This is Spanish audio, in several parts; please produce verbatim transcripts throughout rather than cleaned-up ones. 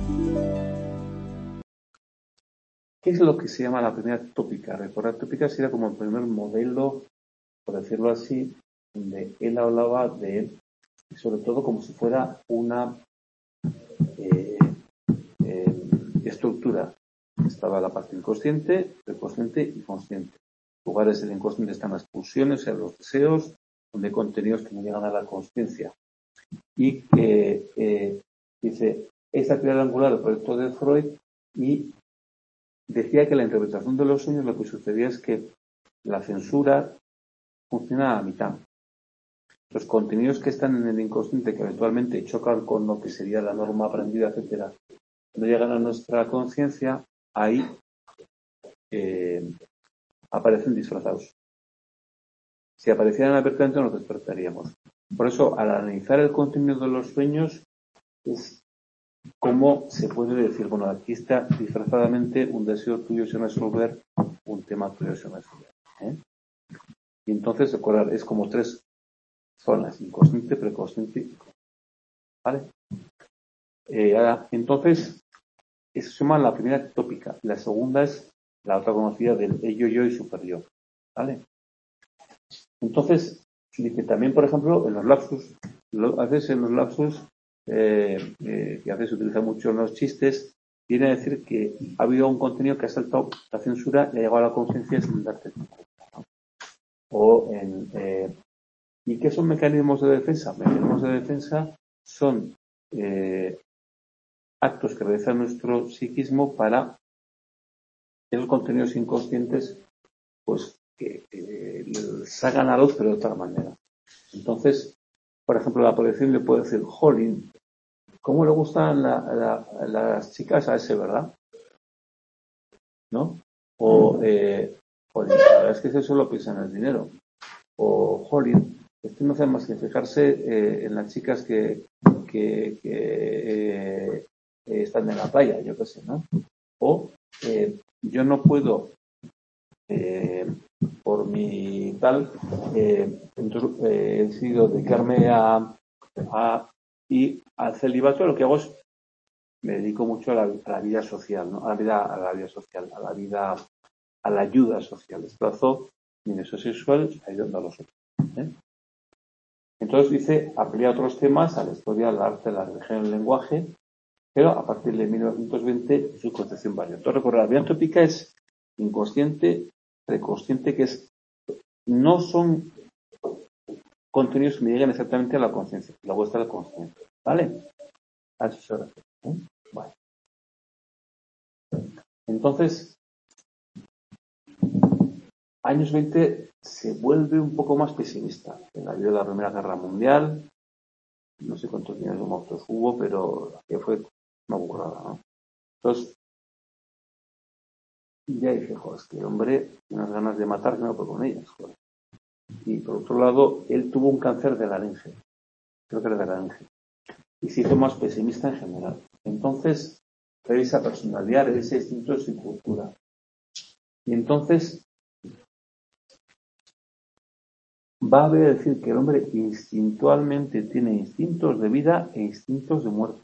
¿Qué es lo que se llama la primera tópica? Recordar, tópica sería como el primer modelo, por decirlo así, donde él hablaba de él, y sobre todo como si fuera una eh, eh, estructura. Estaba la parte inconsciente, preconsciente y consciente. En lugares del inconsciente están las pulsiones, o sea, los deseos, donde hay contenidos que no llegan a la consciencia. Y que eh, dice, esta teoría angular del proyecto de Freud, y decía que la interpretación de los sueños lo que sucedía es que la censura funciona a la mitad. Los contenidos que están en el inconsciente, que eventualmente chocan con lo que sería la norma aprendida, etcétera, no llegan a nuestra conciencia, ahí eh, aparecen disfrazados. Si aparecieran abiertamente nos despertaríamos. Por eso, al analizar el contenido de los sueños, es como se puede decir, bueno, aquí está disfrazadamente un deseo tuyo sin resolver, un tema tuyo sin resolver. ¿eh? Y entonces, recordar, es como tres zonas, inconsciente, preconsciente y consciente. ¿Vale? Eh, ahora, entonces, eso se llama la primera tópica. La segunda es la otra conocida del ello, yo y super-yo. ¿Vale? Entonces, dice también, por ejemplo, en los lapsus, lo, a veces en los lapsus, eh, eh, que a veces se utiliza mucho en los chistes, viene a decir que ha habido un contenido que ha saltado la censura y ha llegado a la conciencia sin darte cuenta. ¿no? O en, eh, ¿y qué son mecanismos de defensa? Mecanismos de defensa son eh, actos que realiza nuestro psiquismo para esos contenidos inconscientes, pues que eh, salgan a luz, pero de otra manera. Entonces, por ejemplo, la proyección le puede decir, jolín, ¿cómo le gustan la, la, las chicas a ese, verdad? ¿No? O, eh, jolín, la verdad es que eso solo piensa en el dinero. O, jolín, este no hace más que fijarse eh, en las chicas que, que, que eh, están en la playa, yo qué sé, ¿no? O, eh, yo no puedo, eh, por mi tal, eh, entonces, eh, he decidido dedicarme a, a y al celibato. Lo que hago es me dedico mucho a la, a la vida social, ¿no? A la vida, a la vida social, a la vida, a la ayuda social. Desplazo mi deseo sexual ayudando a los otros. ¿eh? Entonces dice, aplica otros temas a la historia, al arte, la religión, el lenguaje, pero a partir de mil novecientos veinte su concepción varia. Entonces recordar, la vida tópica es inconsciente, preconsciente, que es no son contenidos que me lleguen exactamente a la conciencia, la vuestra la conciencia, ¿vale? A eso se refiere. ¿eh? Vale. Entonces, años veinte se vuelve un poco más pesimista. En la vida de la Primera Guerra Mundial, no sé cuántos millones de muertos hubo, pero que fue una burrada, ¿no? Entonces, ya dije, joder, es que el hombre tiene unas ganas de matar que no puede con ellas, joder. Y por otro lado, él tuvo un cáncer de laringe, creo que era de laringe, y se hizo más pesimista en general. Entonces, revisa personalidad, revisa instintos y cultura. Y entonces, va a decir que el hombre instintualmente tiene instintos de vida e instintos de muerte.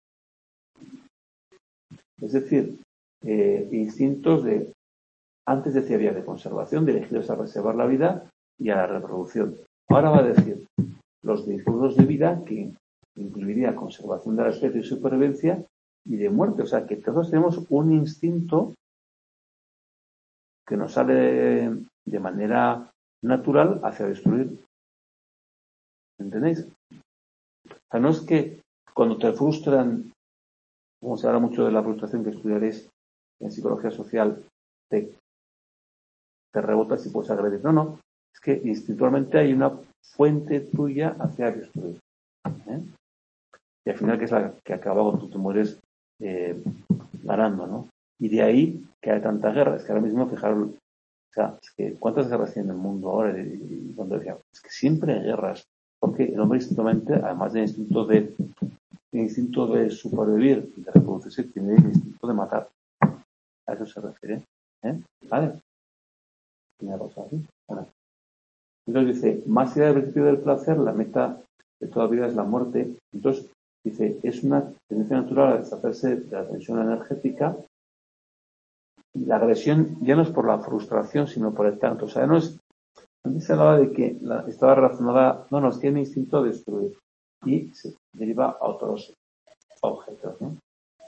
Es decir, eh, instintos de, antes decía había de conservación, dirigidos a reservar la vida y a la reproducción. Ahora va a decir los instintos de vida, que incluiría conservación de la especie y supervivencia, y de muerte. O sea, que todos tenemos un instinto que nos sale de manera natural hacia destruir. ¿Entendéis? O sea, no es que cuando te frustran, como se habla mucho de la frustración que estudiaréis en psicología social, te, te rebotas y puedes agredir. No, no. Es que instintualmente hay una fuente tuya hacia destruir. ¿eh? Y al final, que es la que acaba cuando tú te mueres eh, ganando, ¿no? Y de ahí que hay tanta guerra. Es que ahora mismo, fijaros, o sea, es que ¿cuántas guerras hay en el mundo ahora? Y cuando decía, es que siempre hay guerras. Porque el hombre instintualmente, además del instinto de el instinto de supervivir y de reproducirse, tiene el instinto de matar. A eso se refiere. ¿eh? ¿Vale? Bueno. Entonces dice, más allá del principio del placer, la meta de toda vida es la muerte. Entonces dice, es una tendencia natural a deshacerse de la tensión energética. Y la agresión ya no es por la frustración, sino por el tanto. O sea, no es. Antes se hablaba de que la, estaba relacionada, no, nos tiene instinto de destruir y se deriva a otros objetos, ¿no?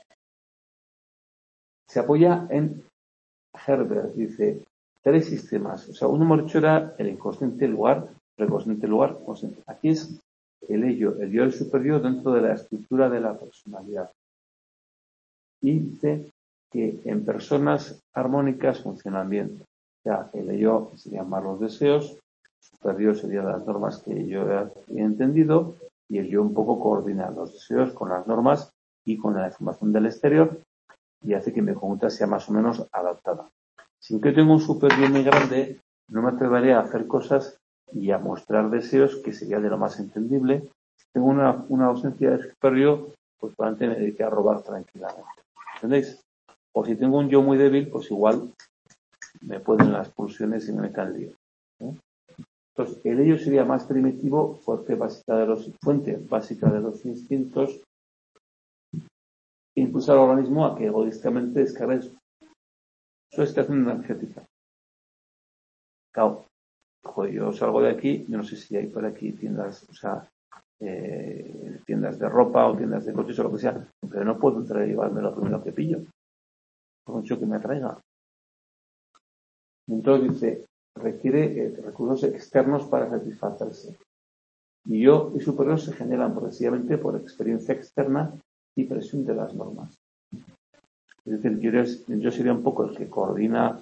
Se apoya en Herbert, dice, tres sistemas. O sea, uno hemos dicho era el inconsciente lugar, el consciente lugar, consciente. Aquí es el ello, el yo, el superior dentro de la estructura de la personalidad. Y dice que en personas armónicas funcionan bien. O sea, el ello serían más los deseos, el superior serían las normas que yo he entendido y el yo un poco coordina los deseos con las normas y con la información del exterior y hace que mi conducta sea más o menos adaptada. Si yo tengo un superior muy grande, no me atrevería a hacer cosas y a mostrar deseos, que sería de lo más entendible. Si tengo una, una ausencia de superior, pues probablemente me dedique a robar tranquilamente. ¿Entendéis? O si tengo un yo muy débil, pues igual me pueden las pulsiones y me metan el lío. ¿eh? Entonces, el ello sería más primitivo, fuente básica de los, fuente básica de los instintos, e impulsa al organismo a que egoístamente descargue su estación energética. Claro, joder, yo salgo de aquí, yo no sé si hay por aquí tiendas, o sea, eh, tiendas de ropa o tiendas de coches o lo que sea, pero no puedo entrar y llevarme lo primero que pillo, por mucho que me atraiga. Entonces dice, requiere eh, recursos externos para satisfacerse. Y yo y superior se generan progresivamente por experiencia externa y presión de las normas. Es decir, yo, yo sería un poco el que coordina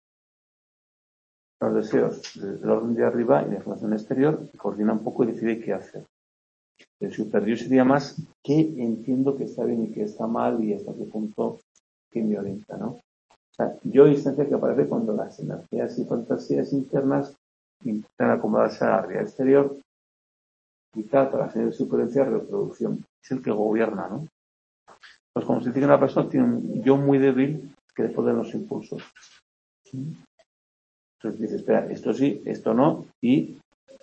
los deseos desde el orden de arriba y la información exterior, y coordina un poco y decide qué hacer. El superior sería más qué entiendo que está bien y que está mal y hasta qué punto que me orienta, ¿no? O sea, yo instancia que aparece cuando las energías y fantasías internas intentan acomodarse a la realidad exterior y tal, para hacer supervivencia y reproducción. Es el que gobierna, ¿no? Pues como se dice que una persona tiene un yo muy débil que después de los impulsos. ¿Sí? Entonces dice, espera, esto sí, esto no, y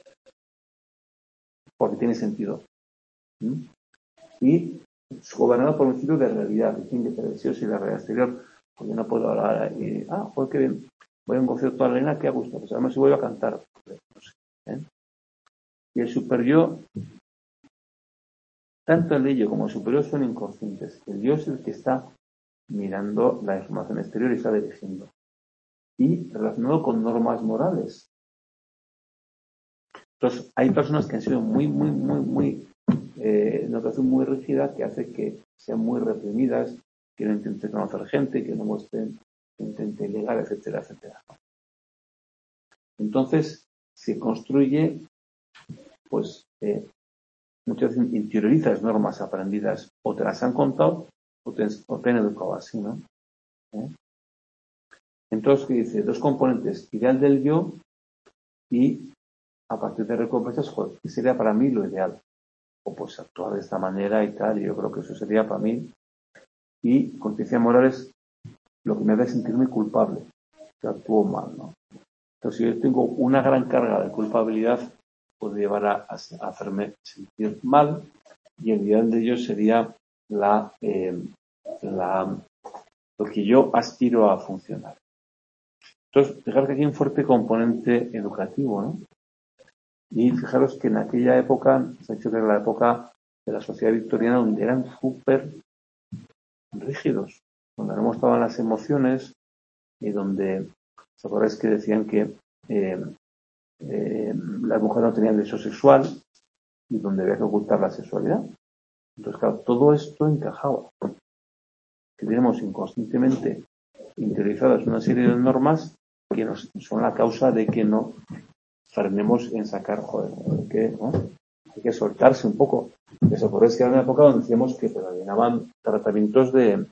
porque tiene sentido. ¿Sí? Y es gobernado por un sitio de realidad, que tiene que tener y la realidad exterior, porque no puedo hablar y, ah, pues qué bien, voy a un concierto de arena, qué a gusto, pues además si voy a cantar. No sé, ¿eh? Y el superyo, tanto el ello como el superior son inconscientes. El yo es el que está mirando la información exterior y está dirigiendo. Y relacionado con normas morales. Entonces, hay personas que han sido muy, muy, muy, muy, eh, una educación muy rígida que hace que sean muy reprimidas, que no intenten conocer gente, que no muestren, que intenten llegar, etcétera, etcétera. Entonces, se construye, pues, eh, muchas veces interiorizas normas aprendidas, o te las han contado, o te, o te han educado así, ¿no? ¿Eh? Entonces, ¿qué dice? Dos componentes, ideal del yo y a partir de recompensas, joder, ¿qué sería para mí lo ideal? O pues actuar de esta manera y tal, y yo creo que eso sería para mí. Y conciencia moral es lo que me hace sentirme culpable, que actúo mal, ¿no? Entonces, si yo tengo una gran carga de culpabilidad, puede llevar a, a hacerme sentir mal, y el ideal de ello sería la, eh, la, lo que yo aspiro a funcionar. Entonces, fijaros que aquí hay un fuerte componente educativo, ¿no? Y fijaros que en aquella época, se ha dicho que era la época de la sociedad victoriana donde eran súper rígidos, donde no mostraban las emociones y donde, ¿os acordáis que decían que eh, eh, las mujeres no tenían deseo sexual y donde había que ocultar la sexualidad? Entonces, claro, todo esto encajaba. Que tenemos inconscientemente interiorizadas una serie de normas que nos son la causa de que no frenemos en sacar, joder, que, ¿no? Hay que soltarse un poco. Eso por eso que era una época donde decíamos que predominaban tratamientos de,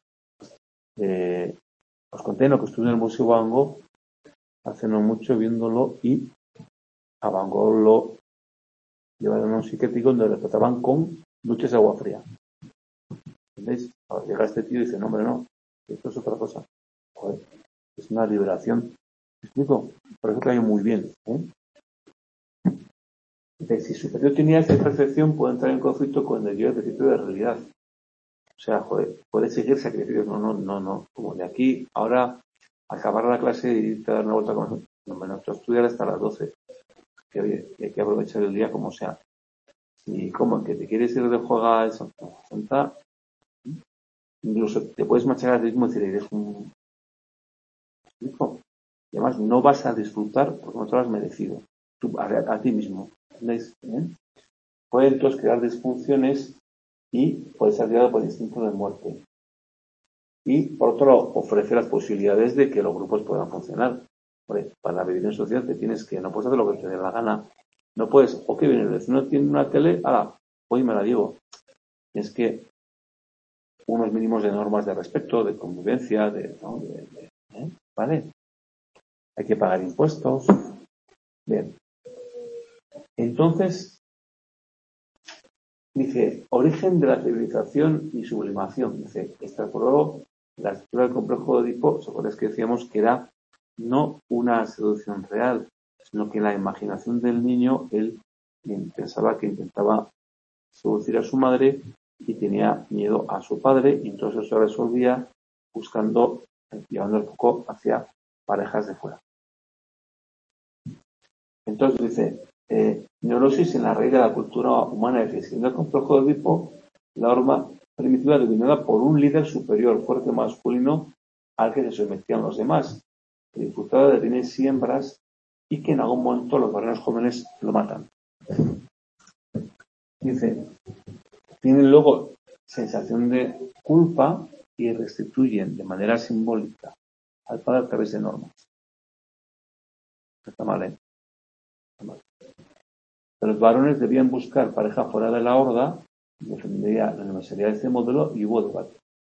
de os conté lo que estuve en el Museo Van Gogh hace no mucho viéndolo y a Van Gogh lo llevaron a un psiquiátrico donde le trataban con duchas de agua fría. ¿Entendéis? Ahora llega este tío y dice, no, hombre, no, esto es otra cosa. Joder, es una liberación. ¿Me explico? Por eso cayó muy bien. ¿eh? Dice, si superior tenía esta percepción, puede entrar en conflicto con el yo principio de realidad. O sea, joder, puede exigir sacrificios. No, no, no, no. Como de aquí, ahora, acabar la clase y irte a dar una vuelta con no, menos estudiar hasta las doce. Que oye, hay que aprovechar el día como sea. Y como que te quieres ir de juega eso, senta, incluso te puedes machacar a ti mismo y decir, eres un hijo. Y además no vas a disfrutar porque no te lo has merecido. Tú, a, a ti mismo. ¿Entendéis? ¿Eh? Puede entonces crear disfunciones y puede ser guiado por el instinto de muerte. Y por otro lado, ofrece las posibilidades de que los grupos puedan funcionar. Hombre, para vivir en sociedad te tienes que, no puedes hacer lo que te dé la gana. No puedes, o que viene el vecino tiene una tele, ala, hoy me la llevo. Es que unos mínimos de normas de respeto, de convivencia, de, ¿no? de, de ¿eh? ¿Vale? Hay que pagar impuestos. Bien. Entonces, dice, origen de la civilización y sublimación. Dice, extrapoló la estructura del complejo de Edipo, ¿se acuerdas que decíamos que era no una seducción real, sino que en la imaginación del niño él pensaba que intentaba seducir a su madre y tenía miedo a su padre y entonces eso resolvía buscando, llevando el foco hacia parejas de fuera. Entonces dice, eh, neurosis en la raíz de la cultura humana, es decir, siendo el complejo de Edipo la norma primitiva dominada por un líder superior, fuerte masculino, al que se sometían los demás, que disfrutaba de bienes y hembras y que en algún momento los varones jóvenes lo matan. Dice, tienen luego sensación de culpa y restituyen de manera simbólica al padre a través de normas. Está mal, ¿eh? Está mal. Los varones debían buscar pareja fuera de la horda, defendería la universalidad de este modelo y hubo debate.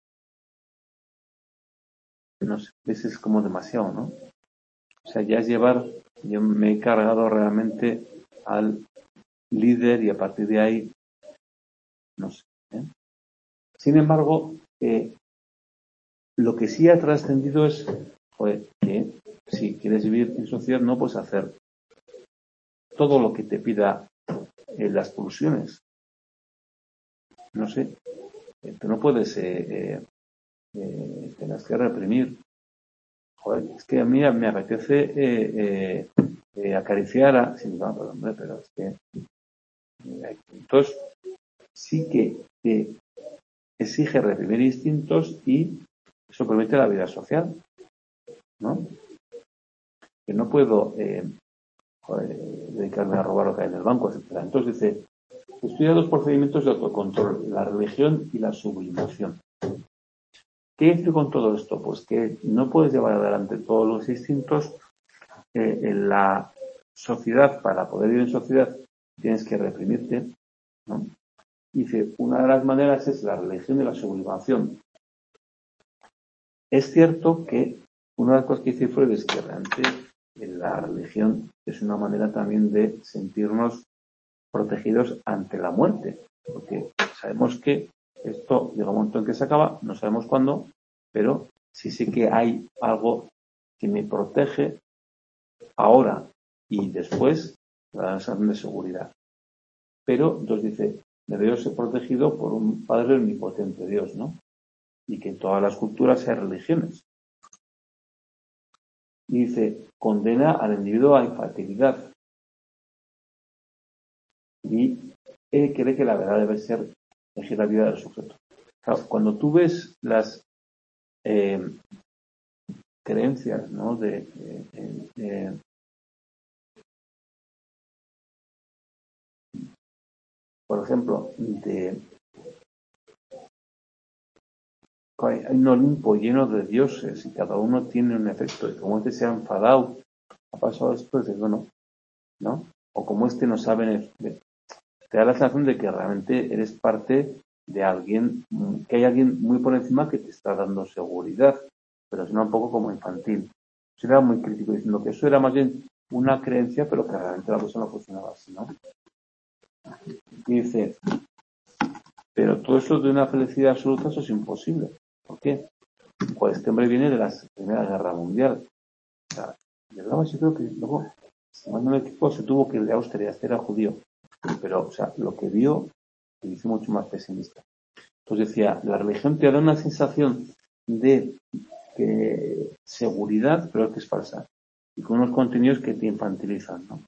No sé, ese es como demasiado, ¿no? O sea, ya es llevar, yo me he cargado realmente al líder y a partir de ahí, no sé. ¿eh? Sin embargo, eh, lo que sí ha trascendido es joder, que si quieres vivir en sociedad no puedes hacer todo lo que te pida eh, las pulsiones. No sé, eh, tú no puedes, eh, eh, eh, tienes que reprimir. Joder, es que a mí me apetece eh, eh, eh, acariciar a... Sí, no, pero, hombre, pero es que... Eh, entonces, sí que eh, exige reprimir instintos y eso permite la vida social, ¿no? Que no puedo eh, joder, dedicarme a robar lo que hay en el banco, etcétera. Entonces dice, estudia dos procedimientos de autocontrol, la religión y la sublimación. ¿Qué hice con todo esto? Pues que no puedes llevar adelante todos los instintos. Eh, en la sociedad, para poder vivir en sociedad, tienes que reprimirte, ¿no? Dice, una de las maneras es la religión y la sublimación. Es cierto que una de las cosas que dice Freud es que realmente la religión es una manera también de sentirnos protegidos ante la muerte, porque sabemos que esto llega un momento en que se acaba, no sabemos cuándo, pero sí sí que hay algo que me protege ahora y después, la sensación de seguridad. Pero entonces dice, me veo ser protegido por un Padre omnipotente, Dios, ¿no? Y que en todas las culturas hay religiones. Y dice, condena al individuo a infantilidad. Y él cree que la verdad debe ser elegir la vida del sujeto. Claro, cuando tú ves las eh, creencias, ¿no? De, de, de, de por ejemplo, de hay un Olimpo lleno de dioses y cada uno tiene un efecto. Y como este se ha enfadado, ha pasado esto, dices, bueno, ¿no? O como este no sabe, te da la sensación de que realmente eres parte de alguien, que hay alguien muy por encima que te está dando seguridad, pero suena un poco como infantil. Yo era muy crítico diciendo que eso era más bien una creencia, pero que realmente la cosa no funcionaba así, ¿no? Y dice, pero todo eso de una felicidad absoluta, eso es imposible. ¿Por qué? Pues este hombre viene de la Primera Guerra Mundial. O sea, yo creo que luego, si mal no me equivoco, se tuvo que ir de Austria, este era judío. pero, o sea, lo que vio le hizo mucho más pesimista. Entonces decía, la religión te da una sensación de que, seguridad, pero que es falsa. Y con unos contenidos que te infantilizan, ¿no?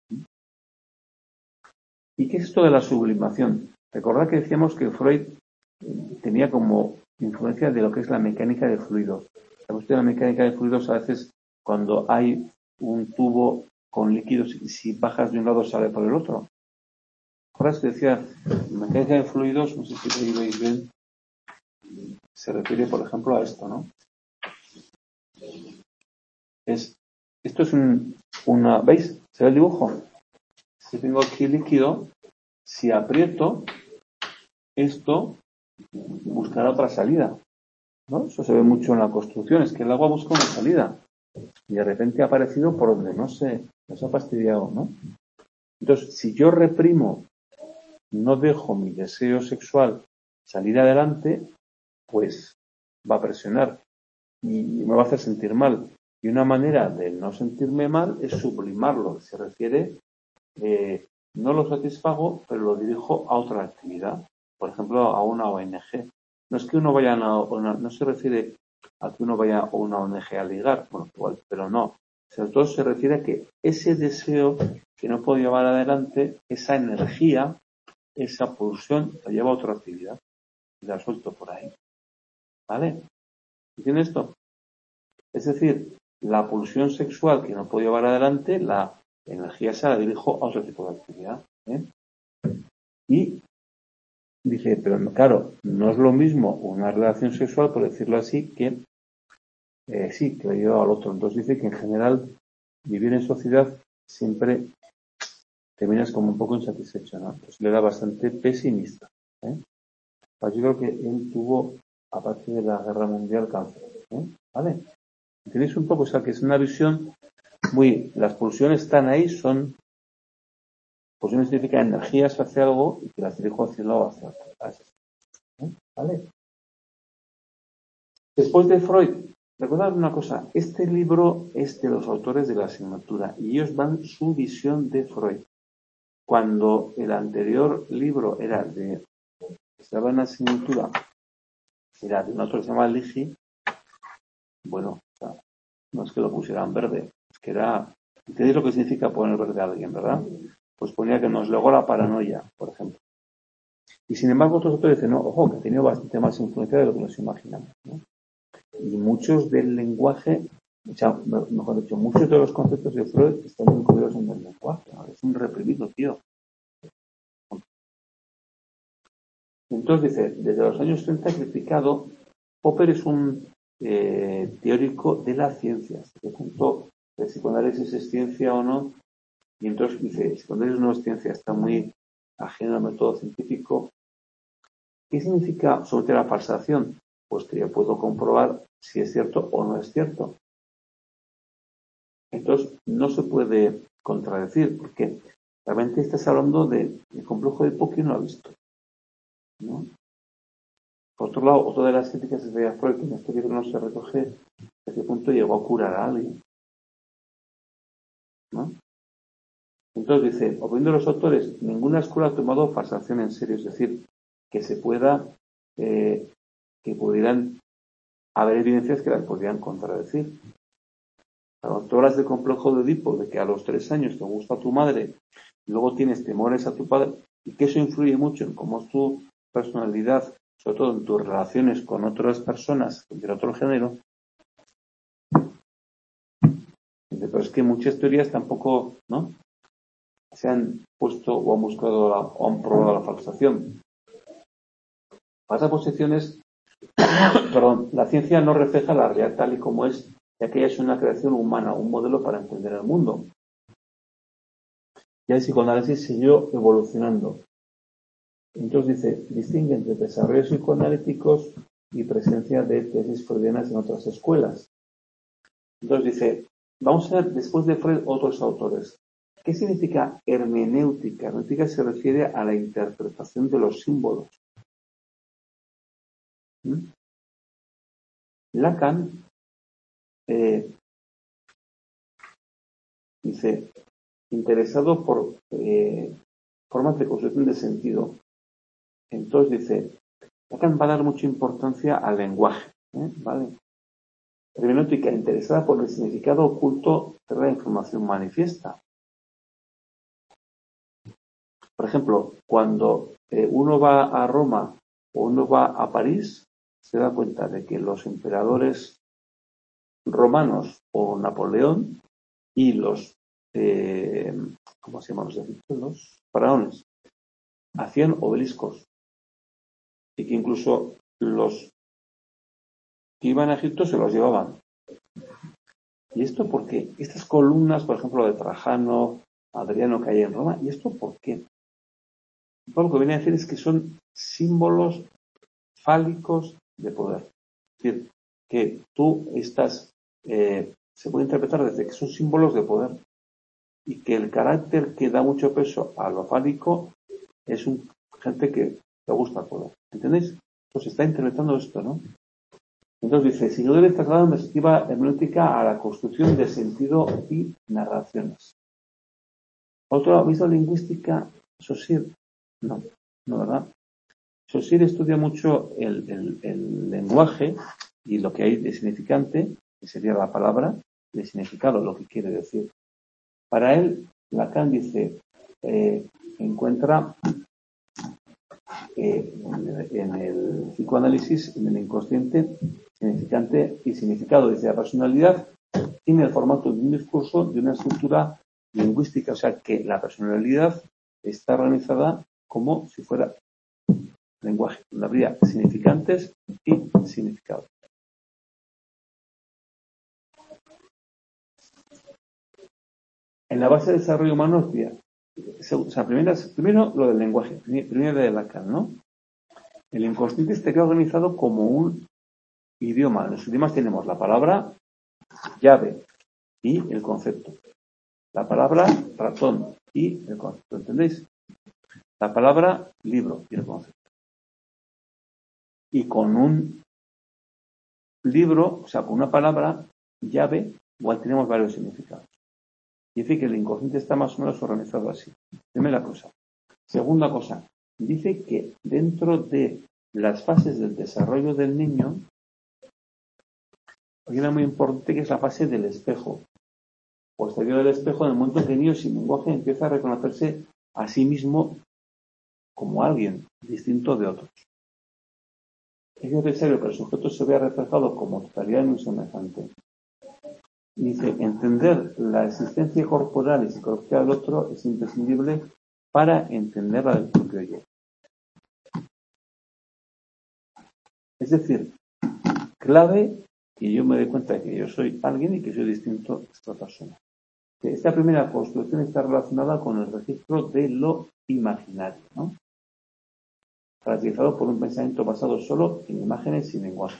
¿Y qué es esto de la sublimación? Recordad que decíamos que Freud tenía como influencia de lo que es la mecánica de fluidos. ¿Sabe usted la mecánica de fluidos? A veces cuando hay un tubo con líquidos y si bajas de un lado sale por el otro. Ahora se decía, mecánica de fluidos, no sé si lo veis bien, se refiere, por ejemplo, a esto, ¿no? Es, esto es un, una, ¿veis? ¿Se ve el dibujo? Si tengo aquí líquido, si aprieto, esto buscará otra salida, ¿no? Eso se ve mucho en la construcción, es que el agua busca una salida y de repente ha aparecido por donde no se, no se ha fastidiado, ¿no? Entonces, si yo reprimo, no dejo mi deseo sexual salir adelante, pues va a presionar y me va a hacer sentir mal. Y una manera de no sentirme mal es sublimarlo. Se refiere, eh, no lo satisfago, pero lo dirijo a otra actividad. Por ejemplo, a una O N G. No es que uno vaya a una, no se refiere a que uno vaya a una O N G a ligar, bueno, igual, pero no. Sobre todo se refiere a que ese deseo que no puedo llevar adelante, esa energía, esa pulsión, la lleva a otra actividad. Y la suelto por ahí. ¿Vale? ¿Entiende esto? Es decir, la pulsión sexual que no puedo llevar adelante, la energía esa la dirijo a otro tipo de actividad. ¿eh? Y dice, pero claro, no es lo mismo una relación sexual, por decirlo así, que eh, sí, que lo lleva al otro. Entonces dice que en general vivir en sociedad siempre terminas como un poco insatisfecho, ¿no? Entonces le da bastante pesimista. ¿eh? Pues yo creo que él tuvo, aparte de la guerra mundial, cáncer. ¿eh? ¿Vale? ¿Entendéis un poco? O sea, que es una visión muy... Las pulsiones están ahí, son... Pulsiones significa energías hacia algo y que las dirijo hacia el lado, hacia otro. ¿eh? ¿Vale? Después de Freud, recordad una cosa, este libro es de los autores de la asignatura y ellos dan su visión de Freud. Cuando el anterior libro era de... Estaba en la asignatura, era de un autor que se llama Ligi, bueno, o sea, no es que lo pusieran verde, es que era... ¿Entendéis lo que significa poner verde a alguien, verdad? Pues ponía que nos legó la paranoia, por ejemplo. Y sin embargo, otros autores dicen, no, ojo, que ha tenido bastante más influencia de lo que nos imaginamos, ¿no? Y muchos del lenguaje, o sea, mejor dicho, muchos de los conceptos de Freud están incluidos en el lenguaje, ¿no? Es un reprimido, tío. Entonces dice, desde los años treinta ha criticado, Popper es un eh, teórico de las ciencias, que punto el psicoanálisis es ciencia o no, y entonces dice, el psicoanálisis no es ciencia, está muy ajeno al método científico. ¿Qué significa sobre la falsación? Pues que yo puedo comprobar si es cierto o no es cierto. Entonces, no se puede contradecir, porque realmente estás hablando del de complejo de Edipo que no ha visto, ¿no? Por otro lado, otra de las críticas es de Freud, que en este libro no se recoge a qué punto llegó a curar a alguien, ¿no? Entonces dice, opinión de los autores, ninguna escuela ha tomado falsación en serio, es decir, que se pueda, eh, que pudieran haber evidencias que las podrían contradecir. Cuando tú hablas del complejo de Edipo, de que a los tres años te gusta tu madre, y luego tienes temores a tu padre, y que eso influye mucho en cómo es tu personalidad, sobre todo en tus relaciones con otras personas de otro género. Pero es que muchas teorías tampoco, ¿no?, se han puesto o han buscado la, o han probado la falsación. Pasa posiciones, perdón, la ciencia no refleja la realidad tal y como es, ya que ella es una creación humana, un modelo para entender el mundo. Ya el psicoanálisis siguió evolucionando. Entonces dice, distingue entre desarrollos psicoanalíticos y presencia de tesis freudianas en otras escuelas. Entonces dice, vamos a ver después de Freud otros autores. ¿Qué significa hermenéutica? Hermenéutica se refiere a la interpretación de los símbolos. ¿Mm? Lacan eh, dice, interesado por, eh, formas de construcción de sentido. Entonces dice, Lacan va a dar mucha importancia al lenguaje, ¿eh? ¿Vale? Hermenéutica interesada por el significado oculto de la información manifiesta. Por ejemplo, cuando eh, uno va a Roma o uno va a París, se da cuenta de que los emperadores romanos o Napoleón y los, eh, ¿cómo se llaman los egipcios? Los faraones, hacían obeliscos y que incluso los que iban a Egipto se los llevaban. ¿Y esto por qué? Estas columnas, por ejemplo, de Trajano, Adriano que hay en Roma, ¿y esto por qué? Todo lo que viene a decir es que son símbolos fálicos de poder. Es decir, que tú estás, eh, se puede interpretar desde que son símbolos de poder y que el carácter que da mucho peso a lo fálico es un, gente que le gusta el poder. ¿Entendéis? Pues está interpretando esto, ¿no? Entonces dice, Sigurd traslada una perspectiva hermenéutica a la construcción de sentido y narraciones. Otro aviso lingüística, Saussure, no, no, ¿verdad? Saussure estudia mucho el, el, el lenguaje y lo que hay de significante, que sería la palabra, de significado, lo que quiere decir. Para él, Lacan dice, eh, encuentra eh, en, en el psicoanálisis, en el inconsciente, significante y significado. Dice, la personalidad tiene el formato de un discurso, de una estructura lingüística, o sea que la personalidad está organizada como si fuera lenguaje, donde habría significantes y significados. En la base del desarrollo humano, o sea, primero, primero lo del lenguaje, primero de Lacan, ¿no? El inconsciente está organizado como un idioma. En los idiomas tenemos la palabra llave y el concepto. La palabra ratón y el concepto. ¿Entendéis? La palabra libro y el concepto. Y con un libro, o sea, con una palabra llave, igual tenemos varios significados. Dice que el inconsciente está más o menos organizado así. Primera cosa. Segunda cosa. Dice que dentro de las fases del desarrollo del niño hay una muy importante que es la fase del espejo. Posterior del espejo, en el momento en que el niño sin lenguaje empieza a reconocerse a sí mismo como alguien distinto de otros. Es necesario que el sujeto se vea reflejado como totalidad en un semejante. Dice, entender la existencia corporal y psicológica del otro es imprescindible para entender la del propio yo. Es decir, clave que yo me dé cuenta de que yo soy alguien y que soy distinto de esta persona. Esta primera construcción está relacionada con el registro de lo imaginario, ¿no? Caracterizado por un pensamiento basado solo en imágenes y lenguaje.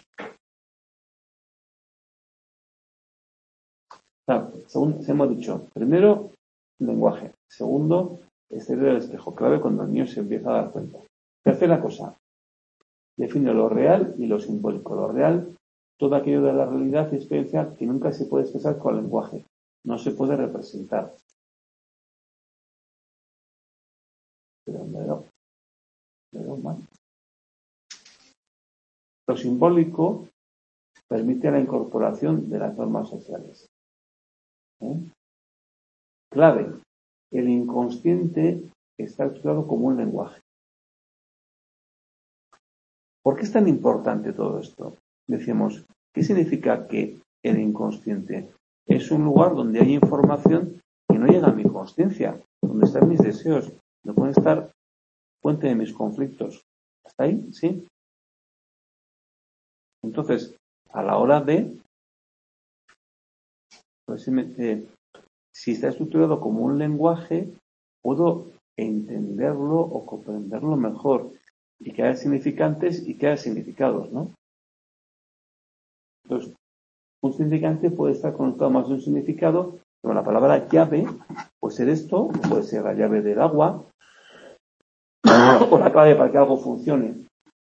O sea, según hemos dicho, primero, lenguaje. Segundo, exterior del espejo. Clave cuando el niño se empieza a dar cuenta. Tercera cosa, define lo real y lo simbólico. Lo real, todo aquello de la realidad y experiencia que nunca se puede expresar con el lenguaje. No se puede representar. Pero me lo, me lo mal. Lo simbólico permite la incorporación de las normas sociales. ¿Eh? Clave. El inconsciente está estructurado como un lenguaje. ¿Por qué es tan importante todo esto? Decíamos, ¿qué significa que el inconsciente es un lugar donde hay información que no llega a mi conciencia, donde están mis deseos, donde pueden estar fuente de mis conflictos? ¿Está ahí? ¿Sí? Entonces, a la hora de, pues, eh, si está estructurado como un lenguaje, puedo entenderlo o comprenderlo mejor y que haya significantes y que haya significados, ¿no? Entonces, un significante puede estar conectado más de un significado, pero la palabra llave puede ser esto, puede ser la llave del agua, o la clave para que algo funcione.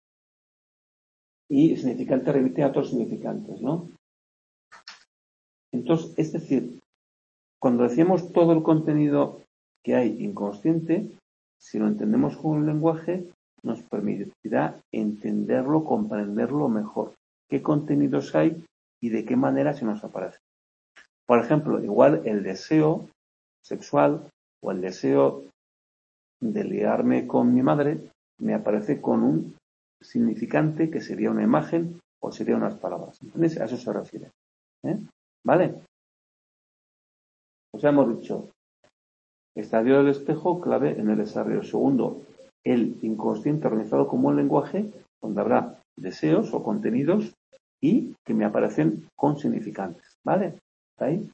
Y el significante remite a otros significantes, ¿no? Entonces, es decir, cuando decimos todo el contenido que hay inconsciente, si lo entendemos con un lenguaje, nos permitirá entenderlo, comprenderlo mejor. ¿Qué contenidos hay y de qué manera se nos aparece? Por ejemplo, igual el deseo sexual o el deseo de liarme con mi madre me aparece con un significante que sería una imagen o sería unas palabras. ¿Entendéis? A eso se refiere. ¿Eh? ¿Vale? Pues ya hemos dicho, estadio del espejo, clave en el desarrollo. Segundo, el inconsciente organizado como un lenguaje donde habrá deseos o contenidos y que me aparecen con significantes. ¿Vale? ¿Está ahí?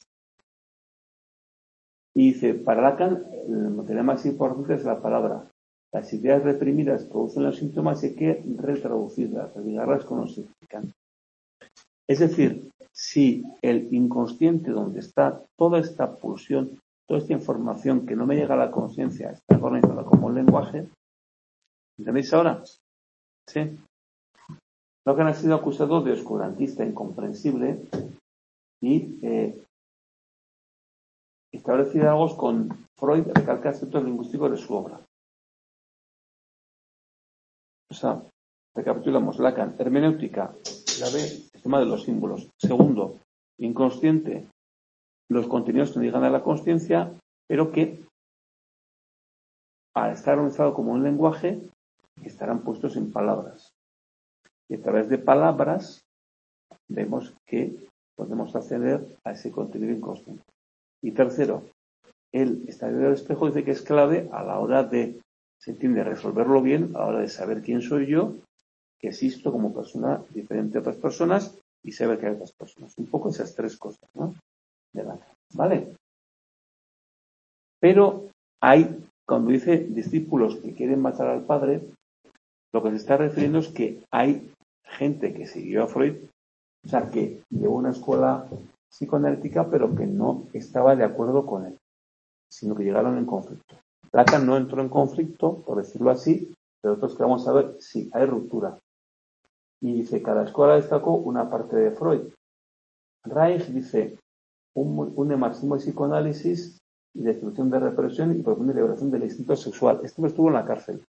Y dice, para Lacan, el material más importante es la palabra. Las ideas reprimidas producen los síntomas y hay que retraducirlas, religarlas con los significantes. Es decir, si el inconsciente, donde está toda esta pulsión, toda esta información que no me llega a la conciencia, está organizada como un lenguaje, ¿entendéis ahora? Sí. Lacan ha sido acusado de oscurantista incomprensible y eh, establece diálogos con Freud, recalca aspectos lingüísticos de su obra. O sea, recapitulamos: Lacan, hermenéutica, clave, sistema de los símbolos. Segundo, inconsciente, los contenidos que no llegan a la consciencia, pero que al estar organizado como un lenguaje, estarán puestos en palabras. Y a través de palabras vemos que podemos acceder a ese contenido inconsciente. Y tercero, el estadio del espejo dice que es clave a la hora de, se entiende, resolverlo bien, a la hora de saber quién soy yo, que existo como persona diferente a otras personas y saber que hay otras personas. Un poco esas tres cosas, ¿no? De la, ¿vale? Pero hay, cuando dice discípulos que quieren matar al padre, lo que se está refiriendo es que hay gente que siguió a Freud, o sea, que llevó una escuela psicoanalítica, pero que no estaba de acuerdo con él, sino que llegaron en conflicto. Lacan no entró en conflicto, por decirlo así, pero nosotros queremos saber si hay ruptura. Y dice, cada escuela destacó una parte de Freud. Reich dice, un, un marxismo de psicoanálisis y destrucción de represión y profunda liberación del instinto sexual. Este estuvo en la cárcel.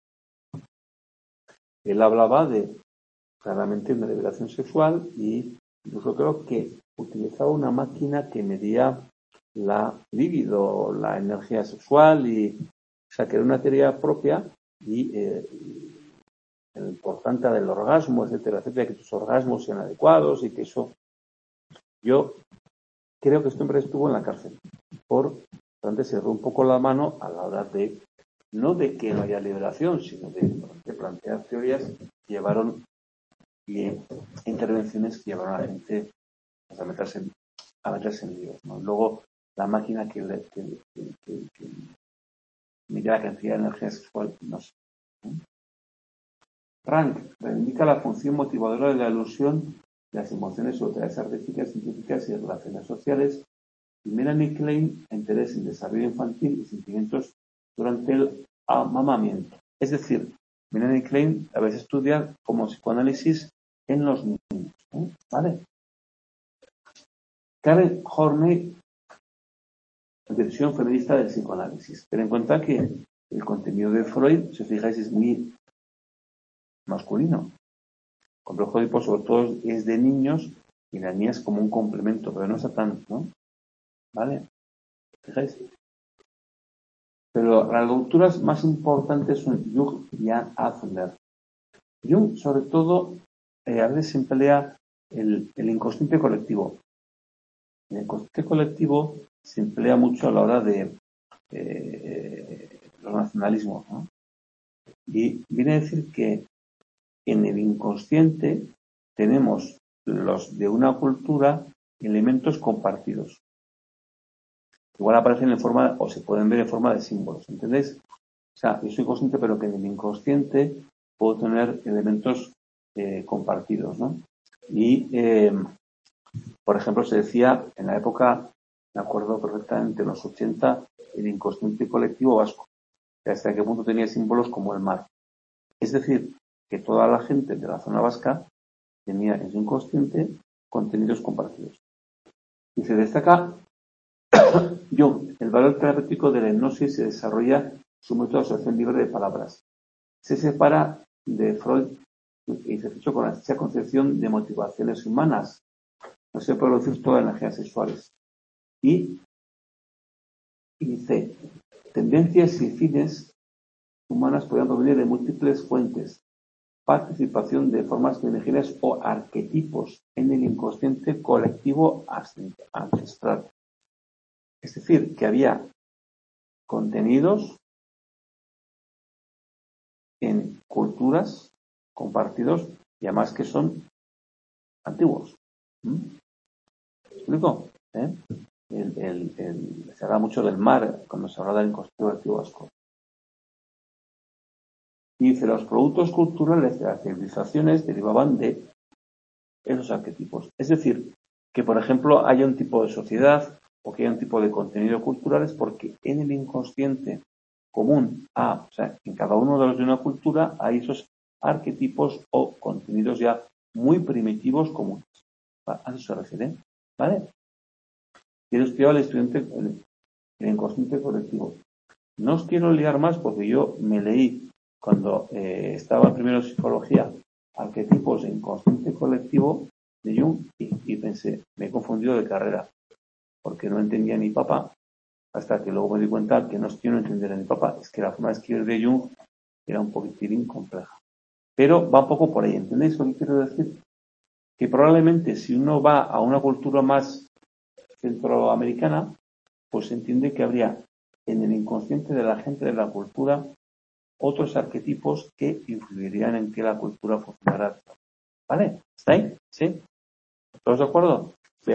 Él hablaba de, claramente, una liberación sexual y incluso creo que utilizaba una máquina que medía la libido, la energía sexual, y, o sea, que era una teoría propia y eh, lo importante del orgasmo, etcétera, etcétera, que tus orgasmos sean adecuados y que eso. Yo creo que este hombre estuvo en la cárcel por, antes se cerró un poco la mano a la hora de, no de que no haya liberación, sino de, de plantear teorías que llevaron y intervenciones que llevaron a la gente a meterse en, a meterse en líos, ¿no? Luego, la máquina que, que, que, que, que mide la cantidad de energía sexual, no sé. Rank reivindica la función motivadora de la ilusión, las emociones sobre tareas artísticas, científicas y relaciones sociales. Y Melanie Klein, interés en desarrollo infantil y sentimientos durante el amamamiento. Es decir, Melanie Klein a veces estudia como psicoanálisis en los niños, ¿eh? ¿Vale? Karen Horney, versión feminista del psicoanálisis. Ten en cuenta que el contenido de Freud, si os fijáis, es muy masculino. El complejo de Edipo, sobre todo, es de niños y la niña es como un complemento, pero no está tanto, ¿no? ¿Vale? ¿Fijáis? Pero las lecturas más importantes son Jung y Ann Adler. Jung, sobre todo, eh, a veces emplea el, el inconsciente colectivo. El inconsciente colectivo se emplea mucho a la hora de eh, los nacionalismos, ¿no? Y viene a decir que en el inconsciente tenemos los de una cultura elementos compartidos. Igual aparecen en forma, o se pueden ver en forma de símbolos, ¿entendéis? O sea, yo soy consciente, pero que en el inconsciente puedo tener elementos eh, compartidos, ¿no? Y, eh, por ejemplo, se decía en la época, me acuerdo perfectamente, en los ochenta, el inconsciente colectivo vasco, hasta qué punto tenía símbolos como el mar. Es decir, que toda la gente de la zona vasca tenía en su inconsciente contenidos compartidos. Y se destaca Jung, el valor terapéutico de la hipnosis se desarrolla su método de asociación libre de palabras. Se separa de Freud y se fichó con la dicha concepción de motivaciones humanas. No se puede producir todas las energías sexuales. Y, y dice, tendencias y fines humanas podrían provenir de múltiples fuentes. Participación de formas primigenias o arquetipos en el inconsciente colectivo ancestral. Es decir, que había contenidos en culturas compartidos y además que son antiguos. ¿Mm? ¿Me explico? ¿Eh? El, el, el, se habla mucho del mar cuando se habla del inconsciente colectivo vasco. Y dice, los productos culturales de las civilizaciones derivaban de esos arquetipos. Es decir, que por ejemplo haya un tipo de sociedad o que haya un tipo de contenido cultural es porque en el inconsciente común a, o sea, en cada uno de los de una cultura hay esos arquetipos o contenidos ya muy primitivos comunes. A eso se refiere, ¿vale? Quiero estudiar el estudiante, el, el inconsciente colectivo. No os quiero liar más porque yo me leí cuando eh, estaba primero en psicología arquetipos de inconsciente colectivo de Jung y, y pensé, me he confundido de carrera porque no entendía ni papá hasta que luego me di cuenta que no es que yo no entendiera ni papá, es que la forma de escribir de Jung era un poquitín compleja. Pero va un poco por ahí, ¿entendéis lo que quiero decir? Que probablemente si uno va a una cultura más centroamericana, pues entiende que habría en el inconsciente de la gente de la cultura otros arquetipos que influirían en que la cultura funcionara. ¿Vale? ¿Está ahí? ¿Sí? ¿Todos de acuerdo? Bien.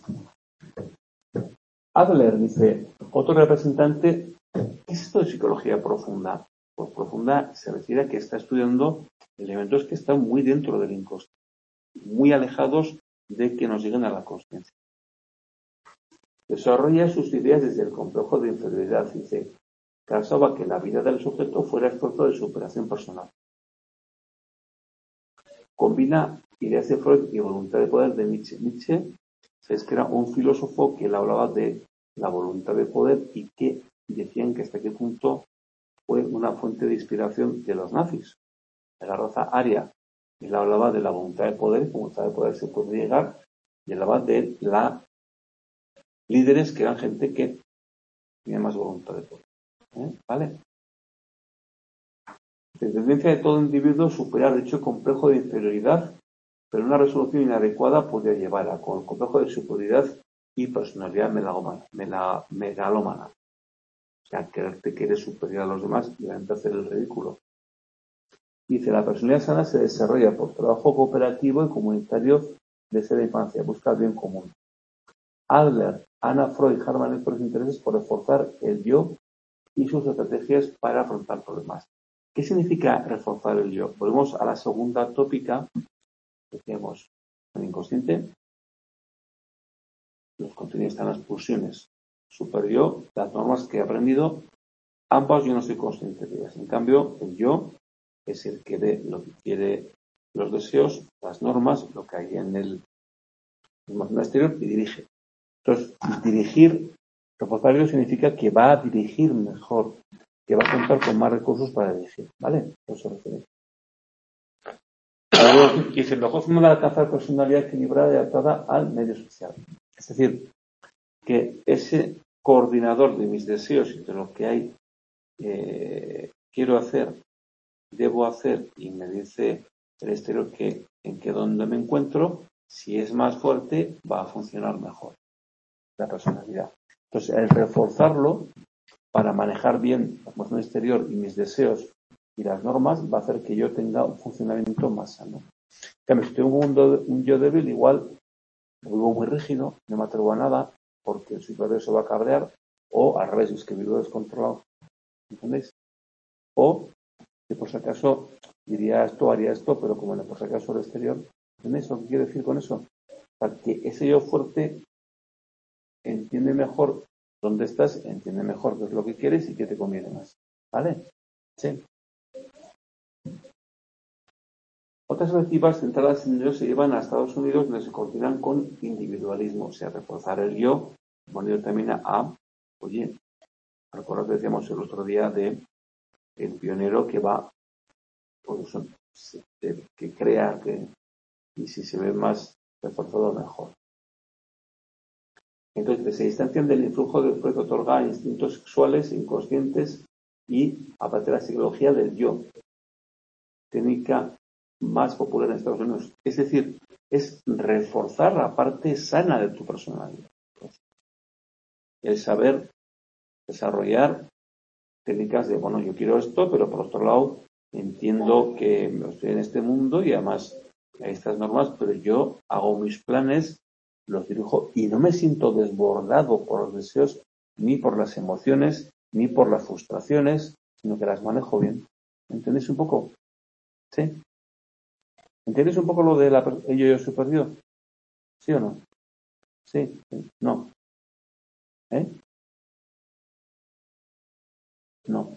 Adler dice, otro representante, ¿qué es esto de psicología profunda? Pues profunda se refiere a que está estudiando elementos que están muy dentro del inconsciente, muy alejados de que nos lleguen a la consciencia. Desarrolla sus ideas desde el complejo de inferioridad, dice, causaba que la vida del sujeto fuera esfuerzo de superación personal. Combina ideas de Freud y voluntad de poder de Nietzsche. Nietzsche es que era un filósofo que él hablaba de la voluntad de poder y que decían que hasta qué punto fue una fuente de inspiración de los nazis, de la raza aria. Él hablaba de la voluntad de poder, y con voluntad de poder se puede llegar, y hablaba de la líderes que eran gente que tenía más voluntad de poder. ¿Eh? ¿Vale? La tendencia de todo individuo superar dicho complejo de inferioridad, pero una resolución inadecuada podría llevar a con el complejo de superioridad y personalidad megalómana. megalómana. O sea, creerte que eres superior a los demás y realmente hacer el ridículo. Dice, la personalidad sana se desarrolla por trabajo cooperativo y comunitario desde la infancia, busca el bien común. Adler, Anna Freud y Harman Eckhart intereses por reforzar el yo y sus estrategias para afrontar problemas. ¿Qué significa reforzar el yo? Volvemos a la segunda tópica, decíamos, el inconsciente, los contenidos están las pulsiones, super yo, las normas que he aprendido, ambas yo no soy consciente de ellas. En cambio, el yo es el que ve lo que quiere, los deseos, las normas, lo que hay en el imagen exterior y dirige. Entonces, dirigir, reforzar el yo significa que va a dirigir mejor, que va a contar con más recursos para dirigir, ¿vale? Eso se refiere. Dice, el mejor forma de alcanzar personalidad equilibrada y adaptada al medio social. Es decir, que ese coordinador de mis deseos y de lo que hay, eh, quiero hacer, debo hacer, y me dice el exterior que en que donde me encuentro, si es más fuerte, va a funcionar mejor la personalidad. Entonces, el reforzarlo para manejar bien la función exterior y mis deseos y las normas va a hacer que yo tenga un funcionamiento más sano. Claro, si tengo un, do, un yo débil, igual vivo muy rígido, no me atrevo a nada porque el superior se va a cabrear, o al revés, es que vivo descontrolado, ¿entendéis? O que por si acaso diría esto, haría esto, pero como no por si acaso el exterior, ¿entendéis lo que quiero decir con eso? Para que ese yo fuerte entiende mejor dónde estás, entiende mejor qué es lo que quieres y qué te conviene más, ¿vale? Sí. Otras perspectivas centradas en el yo se llevan a Estados Unidos donde se coordinan con individualismo, o sea, reforzar el yo, bueno, yo también a, oye, recuerdo que decíamos el otro día de el pionero que va, por eso, que crea que, y si se ve más reforzado, mejor. Entonces, se distancian del influjo del que otorga instintos sexuales inconscientes y, aparte de la psicología del yo, técnica más popular en Estados Unidos. Es decir, es reforzar la parte sana de tu personalidad. El saber desarrollar técnicas de, bueno, yo quiero esto, pero por otro lado entiendo que estoy en este mundo y además hay estas normas, pero yo hago mis planes, los dirijo y no me siento desbordado por los deseos, ni por las emociones, ni por las frustraciones, sino que las manejo bien. ¿Entendéis un poco? ¿Sí? ¿Entendéis un poco lo de la, el yo-yo superior? ¿Sí o no? ¿Sí? ¿Sí? ¿No? ¿Eh? No. O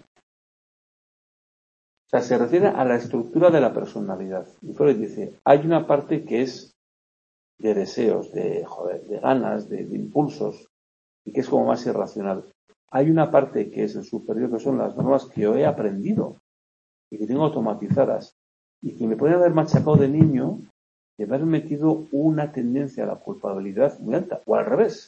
sea, se refiere a la estructura de la personalidad. Y Freud dice, hay una parte que es de deseos, de, joder, de ganas, de, de impulsos, y que es como más irracional. Hay una parte que es el superior, que son las normas que yo he aprendido y que tengo automatizadas y que me pueden haber machacado de niño de haber metido una tendencia a la culpabilidad muy alta, o al revés.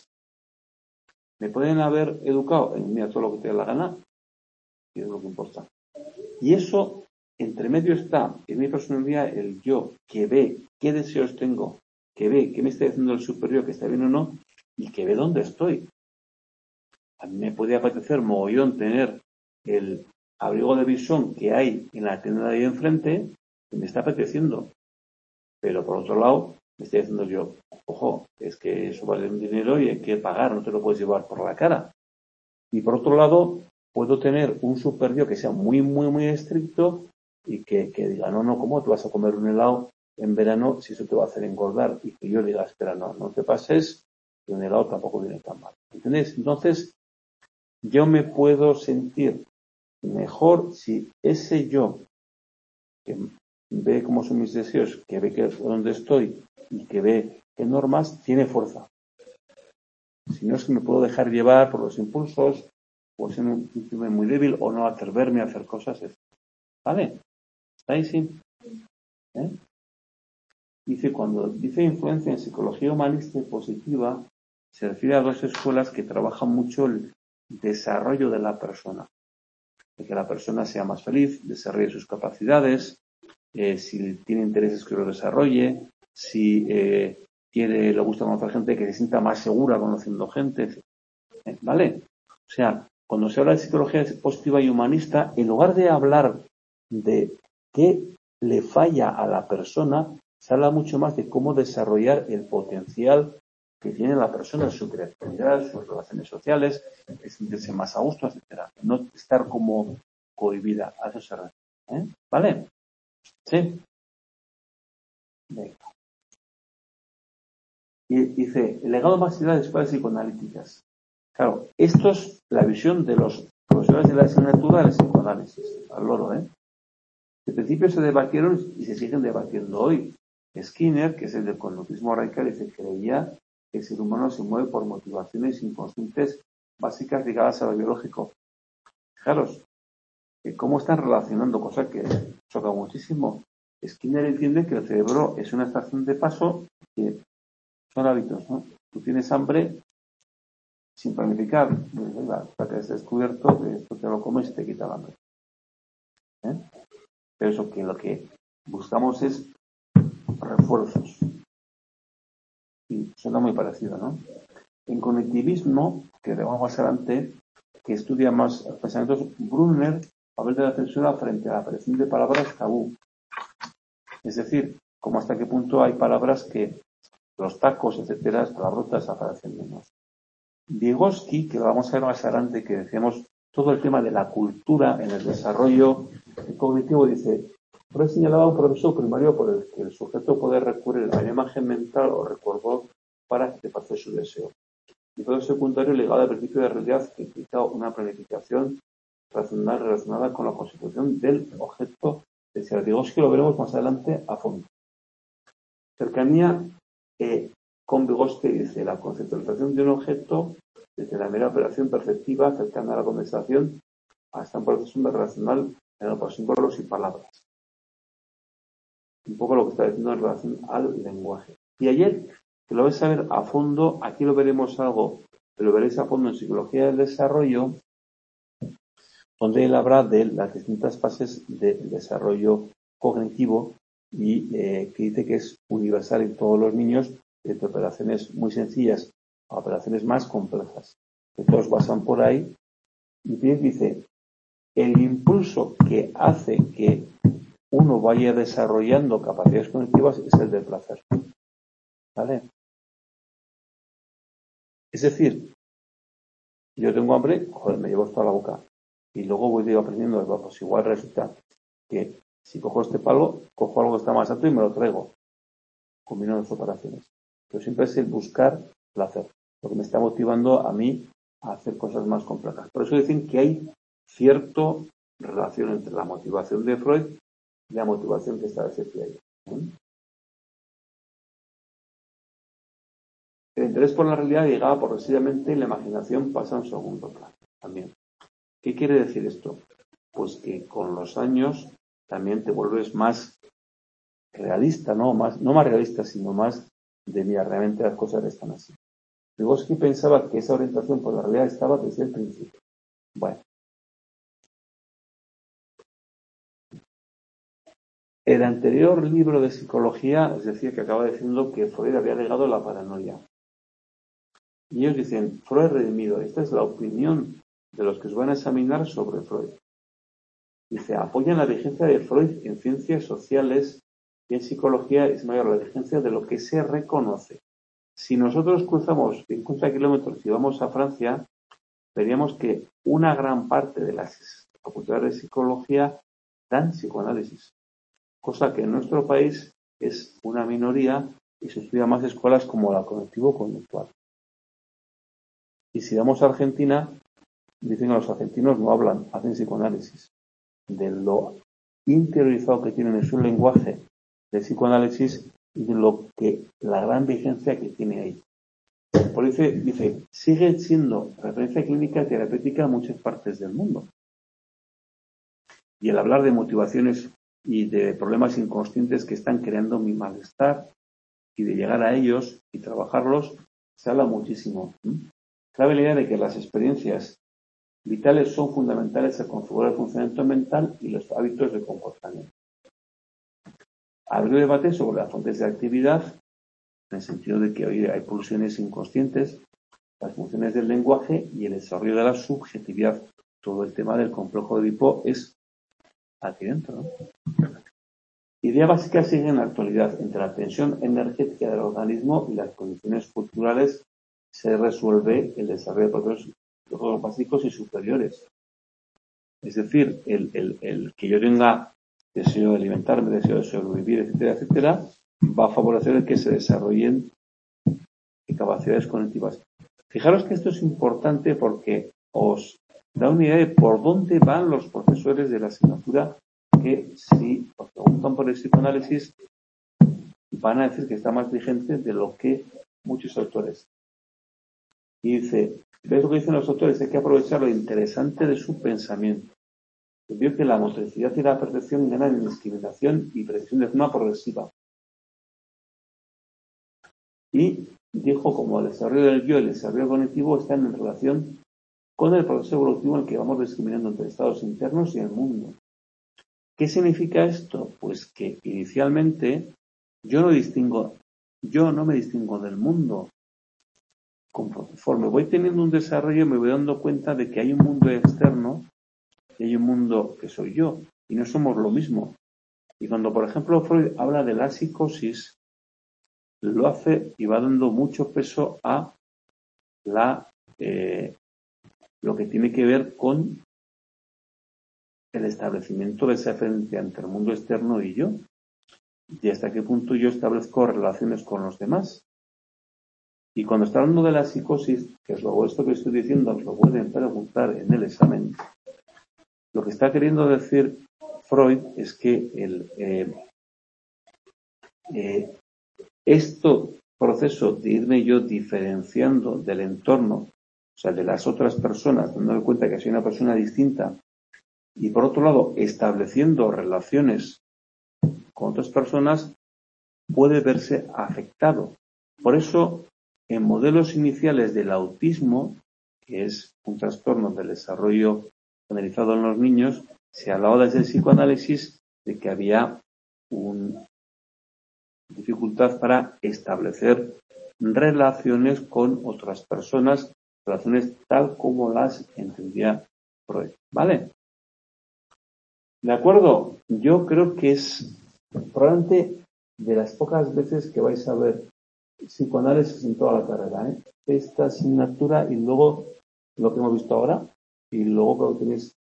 Me pueden haber educado en mira todo lo que te dé la gana, y es lo que importa. Y eso, entre medio está en mi personalidad el yo, que ve qué deseos tengo, que ve qué me está diciendo el superior, que está bien o no, y que ve dónde estoy. A mí me puede apetecer mogollón tener el abrigo de visón que hay en la tienda de ahí enfrente, que me está apeteciendo. Pero por otro lado, me estoy diciendo yo, ojo, es que eso vale un dinero y hay que pagar, no te lo puedes llevar por la cara. Y por otro lado, puedo tener un superior que sea muy, muy, muy estricto y que, que diga, no, no, ¿cómo te vas a comer un helado en verano si eso te va a hacer engordar? Y que yo diga, espera, no, no te pases, que un helado tampoco viene tan mal. ¿Entendés? Entonces, yo me puedo sentir mejor si ese yo que ve cómo son mis deseos, que ve que dónde estoy y que ve qué normas, tiene fuerza. Si no es que me puedo dejar llevar por los impulsos, o ser un muy débil, o no atreverme a hacer cosas. ¿Vale? ¿Está ahí? Sí. ¿Eh? Dice, cuando dice influencia en psicología humanista y positiva, se refiere a dos escuelas que trabajan mucho el desarrollo de la persona. De que la persona sea más feliz, desarrolle sus capacidades, eh, si tiene intereses que lo desarrolle, si eh, quiere, le gusta conocer gente, que se sienta más segura conociendo gente, ¿vale? O sea, cuando se habla de psicología positiva y humanista, en lugar de hablar de qué le falla a la persona, se habla mucho más de cómo desarrollar el potencial que tiene la persona, su creatividad, sus relaciones sociales, sentirse más a gusto, etcétera. No estar como cohibida, a eso se refiere. ¿Eh? ¿Vale? ¿Sí? Venga. Y dice, el legado más allá de las escuelas psicoanalíticas. Claro, esto es la visión de los profesores de la asignatura del psicoanálisis, al loro, ¿eh? De principio se debatieron y se siguen debatiendo hoy. Skinner, que es el del conductismo radical, dice que creía que el ser humano se mueve por motivaciones inconscientes básicas ligadas a lo biológico. Fijaros, cómo están relacionando, cosa que choca muchísimo. Skinner entiende que el cerebro es una estación de paso que son hábitos, ¿no? Tú tienes hambre sin planificar, para que has descubierto que esto te lo comes y te quita el hambre. ¿Eh? Pero eso que lo que buscamos es refuerzos. Y suena muy parecido, ¿no? En cognitivismo, que vamos más adelante, que estudia más pensamientos, Brunner habla de la censura frente a la aparición de palabras tabú. Es decir, como hasta qué punto hay palabras que los tacos, etcétera, las palabrotas aparecen menos. Vygotsky, que lo vamos a ver más adelante, que decíamos todo el tema de la cultura en el desarrollo cognitivo, dice, Freud señalaba un proceso primario por el que el sujeto puede recurrir a la imagen mental o recuerdo para satisfacer su deseo. Y todo secundario ligado al principio de realidad que implica una planificación racional relacionada con la constitución del objeto deseado. Vygotsky lo veremos más adelante a fondo. Cercanía eh, con Vygotsky dice la conceptualización de un objeto desde la mera operación perceptiva cercana a la condensación hasta un proceso de relacional por símbolos y palabras. Un poco lo que está diciendo en relación al lenguaje. Y ayer, que lo vais a ver a fondo, aquí lo veremos algo, pero lo veréis a fondo en Psicología del Desarrollo, donde él habla de las distintas fases del desarrollo cognitivo y eh, que dice que es universal en todos los niños, desde operaciones muy sencillas a operaciones más complejas, que todos pasan por ahí. Y dice, el impulso que hace que uno vaya desarrollando capacidades cognitivas es el del placer. ¿Vale? Es decir, yo tengo hambre, joder, me llevo esto a la boca. Y luego voy aprendiendo, pues igual resulta que si cojo este palo, cojo algo que está más alto y me lo traigo. Combino las operaciones. Pero siempre es el buscar placer, lo que me está motivando a mí a hacer cosas más complejas. Por eso dicen que hay cierta relación entre la motivación de Freud y la motivación que establece Piaget. ¿Eh? El interés por la realidad llegaba progresivamente y la imaginación pasa a un segundo plano también. ¿Qué quiere decir esto? Pues que con los años también te vuelves más realista, ¿no? Más, no más realista, sino más de mira, realmente las cosas están así. Vygotsky pensaba que esa orientación por la realidad estaba desde el principio. Bueno. El anterior libro de psicología es decir, que acaba diciendo que Freud había negado la paranoia. Y ellos dicen, Freud redimido. Esta es la opinión de los que os van a examinar sobre Freud. Dice, apoyan la vigencia de Freud en ciencias sociales y en psicología es mayor la vigencia de lo que se reconoce. Si nosotros cruzamos cincuenta kilómetros y vamos a Francia, veríamos que una gran parte de las facultades de psicología dan psicoanálisis, cosa que en nuestro país es una minoría y se estudia más escuelas como la cognitivo-conductual. Y si vamos a Argentina, dicen que los argentinos no hablan, hacen psicoanálisis. De lo interiorizado que tienen en su lenguaje de psicoanálisis y de lo que la gran vigencia que tiene ahí. Por eso dice, sigue siendo referencia clínica y terapéutica en muchas partes del mundo. Y el hablar de motivaciones y de problemas inconscientes que están creando mi malestar y de llegar a ellos y trabajarlos, se habla muchísimo. Cabe la idea de que las experiencias vitales son fundamentales al configurar el funcionamiento mental y los hábitos de comportamiento. Abrió debate sobre las fuentes de actividad, en el sentido de que hoy hay pulsiones inconscientes, las funciones del lenguaje y el desarrollo de la subjetividad. Todo el tema del complejo de Edipo es aquí dentro, ¿no? Idea básica sigue en la actualidad. Entre la tensión energética del organismo y las condiciones culturales se resuelve el desarrollo de procesos básicos y superiores. Es decir, el, el, el que yo tenga deseo de alimentarme, deseo de sobrevivir, etcétera, etcétera, va a favorecer el que se desarrollen capacidades cognitivas. Fijaros que esto es importante porque os da una idea de por dónde van los profesores de la asignatura que si os preguntan por el psicoanálisis van a decir que está más vigente de lo que muchos autores. Y dice, ¿ves lo que dicen los autores? Hay que aprovechar lo interesante de su pensamiento. Vio que la motricidad y la percepción ganan en discriminación y precisión de forma progresiva. Y dijo como el desarrollo del yo y el desarrollo cognitivo están en relación con el proceso evolutivo en el que vamos discriminando entre estados internos y el mundo. ¿Qué significa esto? Pues que inicialmente yo no distingo, yo no me distingo del mundo. Conforme voy teniendo un desarrollo me voy dando cuenta de que hay un mundo externo y hay un mundo que soy yo y no somos lo mismo. Y cuando por ejemplo Freud habla de la psicosis, lo hace y va dando mucho peso a la eh, lo que tiene que ver con el establecimiento de esa diferencia entre el mundo externo y yo, y hasta qué punto yo establezco relaciones con los demás. Y cuando está hablando de la psicosis, que es luego esto que estoy diciendo, os lo pueden preguntar en el examen, lo que está queriendo decir Freud es que el eh, eh, esto proceso de irme yo diferenciando del entorno, o sea, de las otras personas, dándome cuenta que soy una persona distinta y por otro lado estableciendo relaciones con otras personas, puede verse afectado. Por eso, en modelos iniciales del autismo, que es un trastorno del desarrollo generalizado en los niños, se hablaba desde el psicoanálisis de que había una dificultad para establecer relaciones con otras personas, relaciones tal como las entendía Freud. ¿Vale? ¿De acuerdo? Yo creo que es probablemente de las pocas veces que vais a ver psicoanálisis en toda la carrera, ¿eh? Esta asignatura y luego lo que hemos visto ahora, y luego cuando tenéis